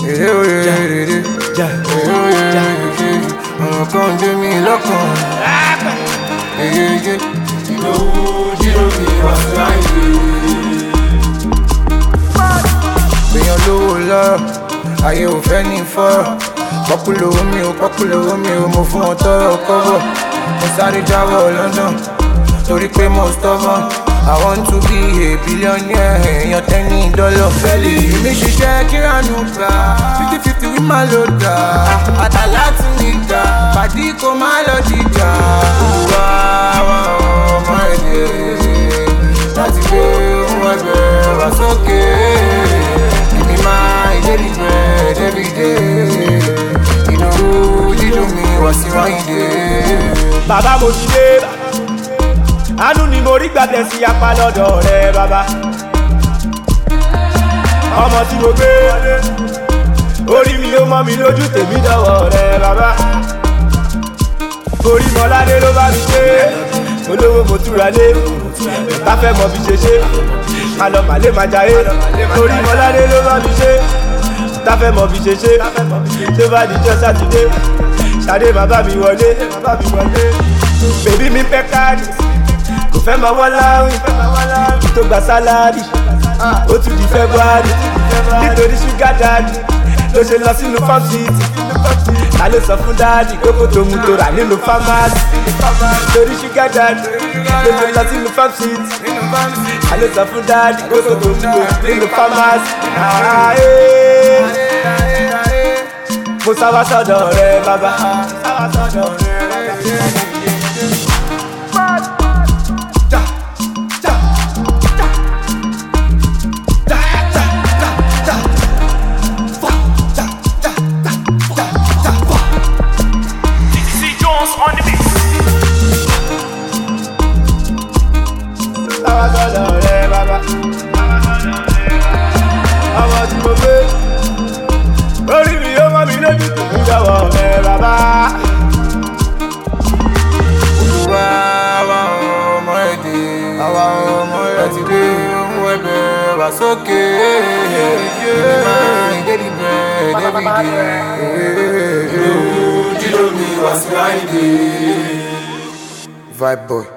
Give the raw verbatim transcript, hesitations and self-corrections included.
èrè òye èrè èrè òye èrè ọ̀rọ̀ kan gbé mi lọ́kàn. Èrè ìlówó jíro mi wá sí àyè. Èèyàn lówó lọ́rọ̀, ayé ò fẹ́ ní fọ́rọ̀. Pọ́pùlówó mi ò pọ́pùlówó mi ò mo fún wọn tọrọ kọ́bọ̀. Mo sáré jáwọ́ London torí pé mo stubborn. I want to be a billionaire, èèyàn tẹ́ni dọ́lọ̀. Fẹ́lì mi ṣiṣẹ́ kíránù gbà, fifty fifty wí máa lò dà. Àtà láti ní ìjà, pàdí kò má lọ jíjà. Wá wá ọmọ èdè láti gbé ohun ẹgbẹ́ wá sókè. Èmi máa ìdérí bread every day. Ìnáwó dídùn mi wá sí wáyé. Bàbá mo ti dé, àánú ni mo rí gbàtẹ̀ sí apá lọ́dọ̀ rẹ̀ bàbá. Ọmọ tí mo gbé orí mi ló mọ́ mi lójú tèmi dọ̀wọ́ rẹ̀ bàbá. Orí mọ́ládé ló bá mi ṣe, olówó mo túra lé, bá fẹ́ mọ bí ṣe ṣe, àlọ́ màlé máa jayé. Orí mọ́ládé ló bá mi ṣe, tá fẹ́ mọ bí ṣe ṣe, tó bá dijọ́ sátidé, ṣadé bàbá mi wọlé. Bèbí mi fẹ́ káàdì, kò fẹ́ máa wọ́n láwìn, tó gba sálárì, ó tún di February. Nítorí ṣúgà dáàdì ló ṣe lọ sínú farm city. Ta ló sọ fún dáàdì kókó tó mú tó rà nínú pharmacy? Nítorí ṣúgà dáàdì ló ṣe lọ sínú farm city. Ta ló sọ fún dáàdì kókó tó mú tó rà nínú pharmacy? Mo sáwá sọ́dọ̀ rẹ̀ bàbá. On the mix. Sáwá sọ́dọ̀ rẹ̀ bàbá. Ọmọ tí mo gbé orí mi yóò mọ́ mi lójú tó ń jọ̀wọ́ rẹ̀ bàbá. Wá wá ọmọ èdè, àwa ọmọ láti gbé ohun ẹgbẹ́ wá sókè. Èmi máa ìdérí bread every day. Jíro mi wá sí àyè. Vibe boy.